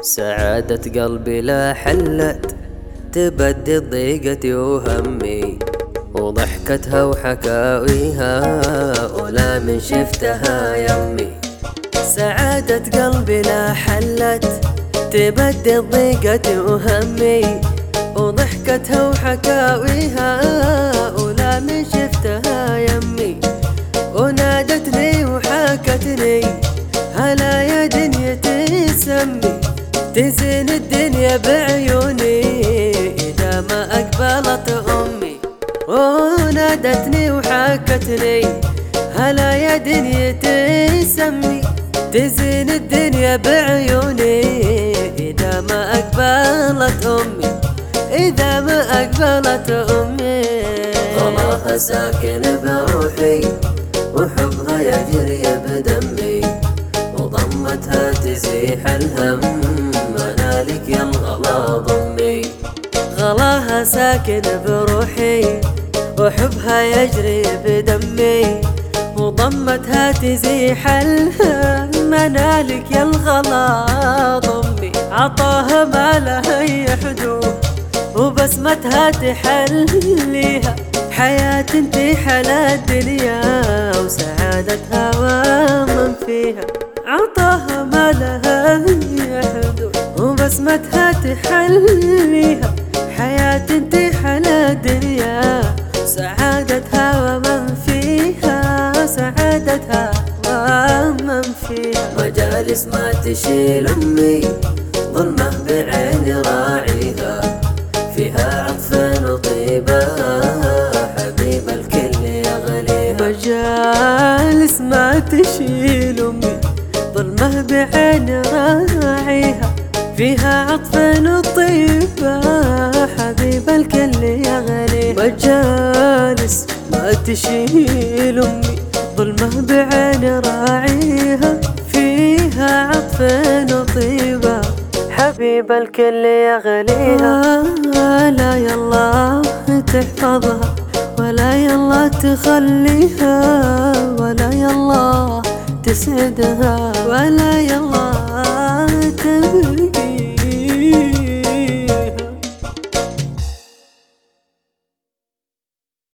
سعادة قلبي لا حلت تبدد ضيقتي وهمي، وضحكتها وحكاويها ولا من شفتها يمي. سعادة قلبي لا حلت تبدد ضيقتي وهمي، وضحكتها وحكاويها ولا من شفتها يمي. ونادتني وحاكتني هلا يا دنيا تسمي، تزين الدنيا بعيوني إذا ما أقبلت أمي. ونادتني وحاكتني هلا يا دنيا تسمي، تزين الدنيا بعيوني إذا ما أقبلت أمي، إذا ما أقبلت أمي. غلاها ساكن بروحي وحبها يجري بدمي، وضمتها تزيح الهم منالك يا الغلا ضمي. غلاها ساكن بروحي وحبها يجري بدمي، وضمتها تزيح الهم منالك يا الغلا ضمي. عطاها ما لها أي حدود وبسمتها تحليها، حياة انتي حلا الدنيا وسعادتها ومن فيها. عطاها ما لها أي حدود وبسمتها تحليها، حياة انتي حلا الدنيا سعادتها ومن فيها، سعادتها ومن فيها. مجالس ما تشيل أمي ظلمة بعين راعيها، فيها عطف وطيبة حبيب الكل يغليها. مجالس ما تشيل أمي ظلمة بعين راعيها، فيها عطف وطيبة حبيب الكل يغليها. مجالس ما تشيل أمي ظلمة بعين راعيها، فيها عطف وطيبة حبيب الكل يغليها. لا يلا تحفظها ولا يلا تخليها، ولا يلا تسعدها ولا يلا تبكي